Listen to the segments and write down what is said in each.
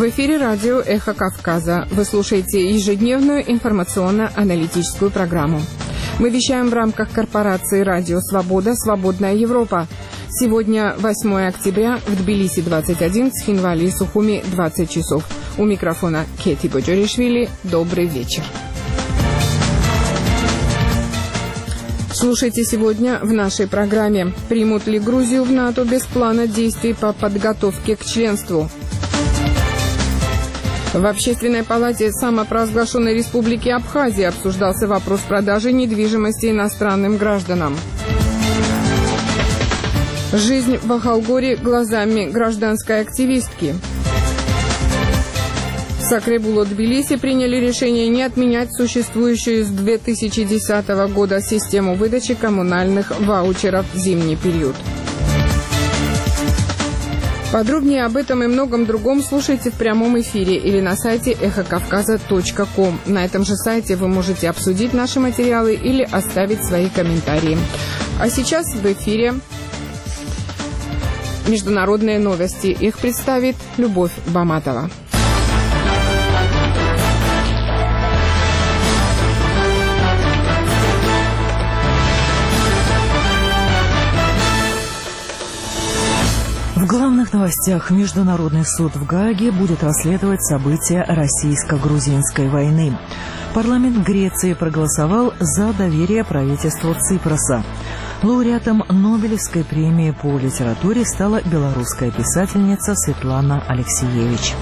В эфире радио «Эхо Кавказа». Вы слушаете ежедневную информационно-аналитическую программу. Мы вещаем в рамках корпорации «Радио Свобода. Свободная Европа». Сегодня 8 октября, в Тбилиси 21, в Цхинвали и Сухуми 20 часов. У микрофона Кети Боджоришвили. Добрый вечер. Слушайте сегодня в нашей программе. Примут ли Грузию в НАТО без плана действий по подготовке к членству? В Общественной палате самопровозглашенной Республики Абхазия обсуждался вопрос продажи недвижимости иностранным гражданам. Жизнь в Ахалгоре глазами гражданской активистки. В Сакребуло-Тбилиси приняли решение не отменять существующую с 2010 года систему выдачи коммунальных ваучеров в зимний период. Подробнее об этом и многом другом слушайте в прямом эфире или на сайте эхокавказа.ком. На этом же сайте вы можете обсудить наши материалы или оставить свои комментарии. А сейчас в эфире международные новости. Их представит Любовь Баматова. В главных новостях: Международный суд в Гааге будет расследовать события российско-грузинской войны. Парламент Греции проголосовал за доверие правительству Ципроса. Лауреатом Нобелевской премии по литературе стала белорусская писательница Светлана Алексиевич.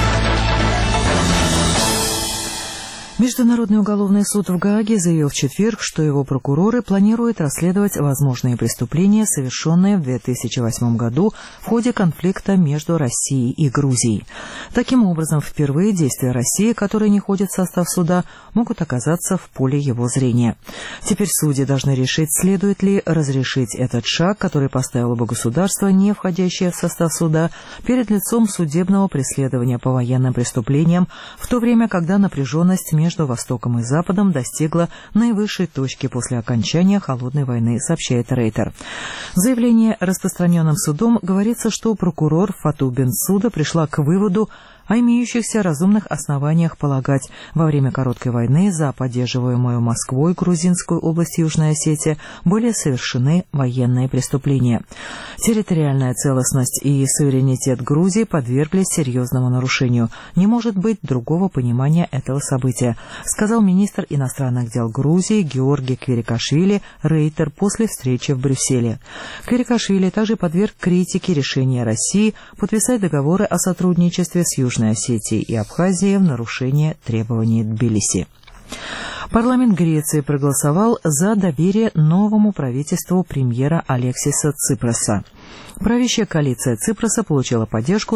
Международный уголовный суд в Гааге заявил в четверг, что его прокуроры планируют расследовать возможные преступления, совершенные в 2008 году в ходе конфликта между Россией и Грузией. Таким образом, впервые действия России, которые не входят в состав суда, могут оказаться в поле его зрения. Теперь судьи должны решить, следует ли разрешить этот шаг, который поставило бы государство, не входящее в состав суда, перед лицом судебного преследования по военным преступлениям, в то время, когда напряженность между Востоком и Западом достигла наивысшей точки после окончания Холодной войны, сообщает Рейтер. В заявлении, распространенном судом, говорится, что прокурор Фату Бенсуда пришла к выводу о имеющихся разумных основаниях полагать, во время короткой войны за поддерживаемую Москвой грузинскую область Южной Осетии были совершены военные преступления. Территориальная целостность и суверенитет Грузии подверглись серьезному нарушению. Не может быть другого понимания этого события, сказал министр иностранных дел Грузии Георгий Кверикашвили Рейтер после встречи в Брюсселе. Кверикашвили также подверг критике решения России подписать договоры о сотрудничестве с Южной Осетии и Абхазии в нарушение требований Тбилиси. Парламент Греции проголосовал за доверие новому правительству премьера Алексиса Ципроса. Правящая коалиция Ципроса получила поддержку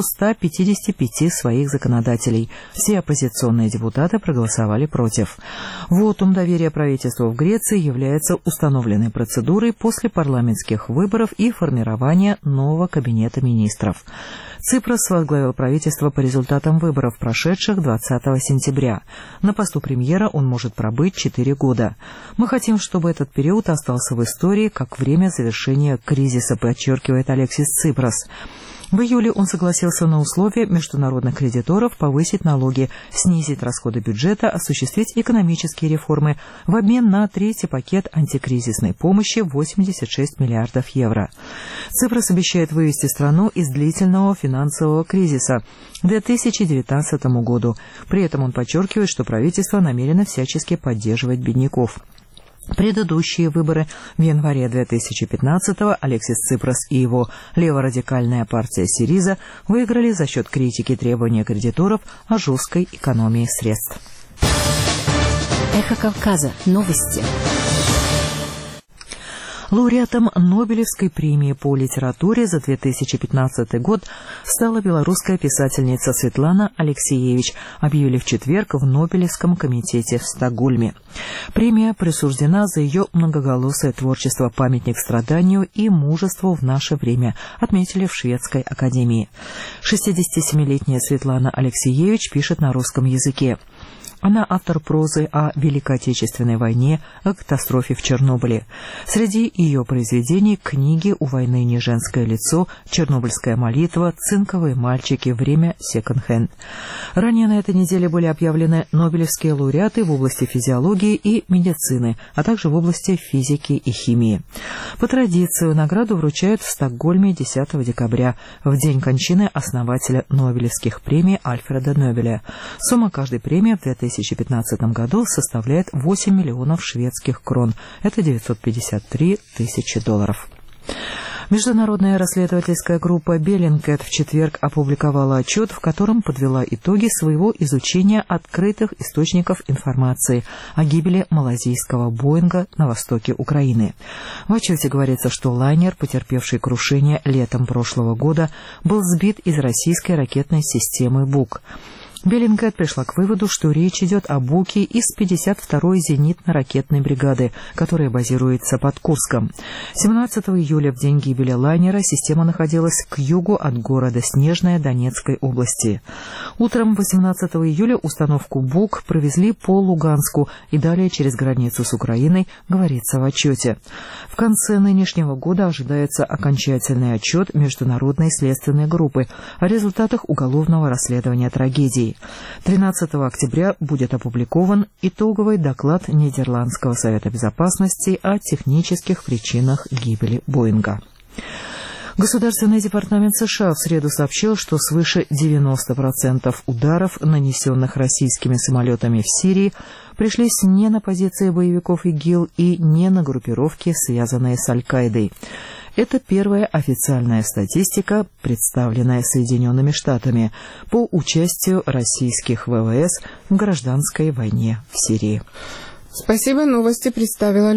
155 своих законодателей. Все оппозиционные депутаты проголосовали против. Вотум доверия правительству в Греции является установленной процедурой после парламентских выборов и формирования нового кабинета министров. Ципрос возглавил правительство по результатам выборов, прошедших 20 сентября. На посту премьера он может пробыть 4 года. Мы хотим, чтобы этот период остался в истории как время завершения кризиса, подчеркивает Алексис Ципрос. В июле он согласился на условия международных кредиторов повысить налоги, снизить расходы бюджета, осуществить экономические реформы в обмен на третий пакет антикризисной помощи в 86 миллиардов евро. Ципрос обещает вывести страну из длительного финансового кризиса к 2019 году. При этом он подчеркивает, что правительство намерено всячески поддерживать бедняков. Предыдущие выборы в январе 2015-го Алексис Ципрос и его леворадикальная партия Сириза выиграли за счет критики требования кредиторов о жесткой экономии средств. Эхо Кавказа. Новости. Лауреатом Нобелевской премии по литературе за 2015 год стала белорусская писательница Светлана Алексиевич, объявили в четверг в Нобелевском комитете в Стокгольме. Премия присуждена за ее многоголосое творчество, памятник страданию и мужеству в наше время, отметили в Шведской академии. 67-летняя Светлана Алексиевич пишет на русском языке. Она автор прозы о Великой Отечественной войне, о катастрофе в Чернобыле. Среди ее произведений книги «У войны не женское лицо», «Чернобыльская молитва», «Цинковые мальчики», «Время секонд-хенд». Ранее на этой неделе были объявлены нобелевские лауреаты в области физиологии и медицины, а также в области физики и химии. По традиции награду вручают в Стокгольме 10 декабря, в день кончины основателя нобелевских премий Альфреда Нобеля. Сумма каждой премии в 2015 году составляет 8 миллионов шведских крон. Это 953 тысячи долларов. Международная расследовательская группа Bellingcat в четверг опубликовала отчет, в котором подвела итоги своего изучения открытых источников информации о гибели малазийского Боинга на востоке Украины. В отчете говорится, что лайнер, потерпевший крушение летом прошлого года, был сбит из российской ракетной системы БУК. Bellingcat пришла к выводу, что речь идет о БУКе из 52-й зенитно-ракетной бригады, которая базируется под Курском. 17 июля, в день гибели лайнера, система находилась к югу от города Снежная Донецкой области. Утром 18 июля установку БУК провезли по Луганску и далее через границу с Украиной, говорится в отчете. В конце нынешнего года ожидается окончательный отчет Международной следственной группы о результатах уголовного расследования трагедии. 13 октября будет опубликован итоговый доклад Нидерландского совета безопасности о технических причинах гибели Боинга. Государственный департамент США в среду сообщил, что свыше 90% ударов, нанесенных российскими самолетами в Сирии, пришлись не на позиции боевиков ИГИЛ и не на группировки, связанные с Аль-Каидой. Это первая официальная статистика, представленная Соединенными Штатами по участию российских ВВС в гражданской войне в Сирии. Спасибо, новости представила